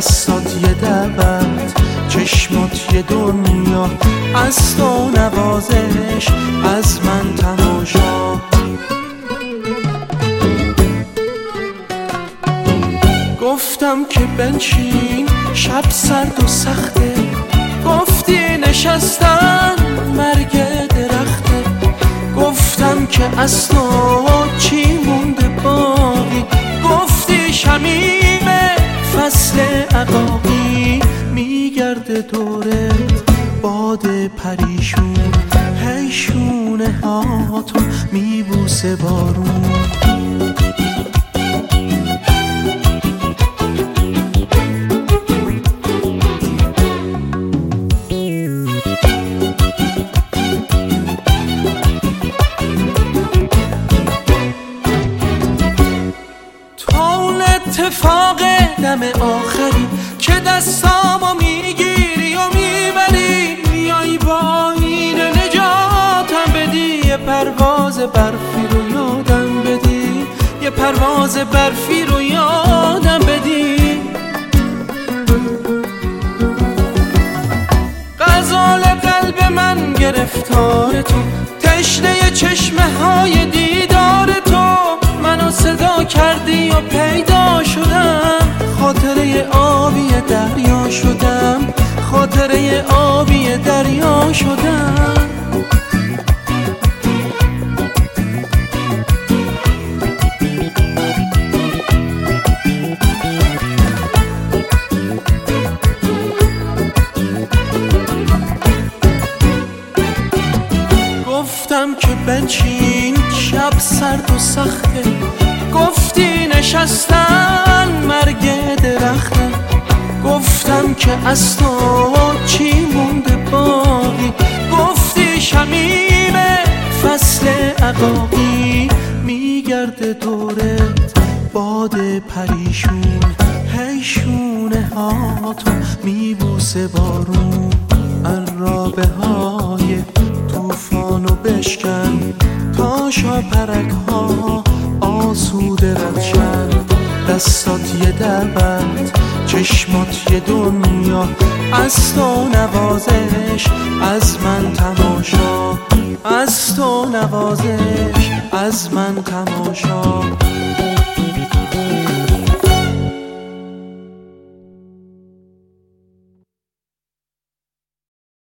دستات یه دعوت، چشمات یه دنیا، از تو نوازش، از من تماشا. گفتم که بنشین شب سرد و سخته، گفتی نشستن مرگ درخته. گفتم که از تو چی مونده باقی، گفتی شمیم فصل عقاقی. میگرده دورت باد پریشون، هی شونه هاتو میبوسه بارون. اتفاق دم آخری که دستامو میگیری و میبری، بیای با این نجاتم بدی، یه پرواز برفی رو یادم بدی، یه پرواز برفی رو یادم بدی. غزال قلب من گرفتار تو، تشنه چشمه های دیدار تو. منو صدا کردی و پیدا شدم، خاطره آبی دریا شدم، خاطره آبی دریا شدم. گفتم که بنشین شب سرد و سخته، گفتی نشستن مرگ درخته. گفتم که از تو چی مونده باقی، گفتی شمیم فصل عقاقی. میگرده دورت باد پریشون، هی شونه هاتو میبوسه بارون. عرابه های توفانو بشکن تا شاپرک ها آسوده ردشن. دستات یه دعوت، چشمات یه دنیا، از تو نوازش، از من تماشا، از تو نوازش، از من تماشا.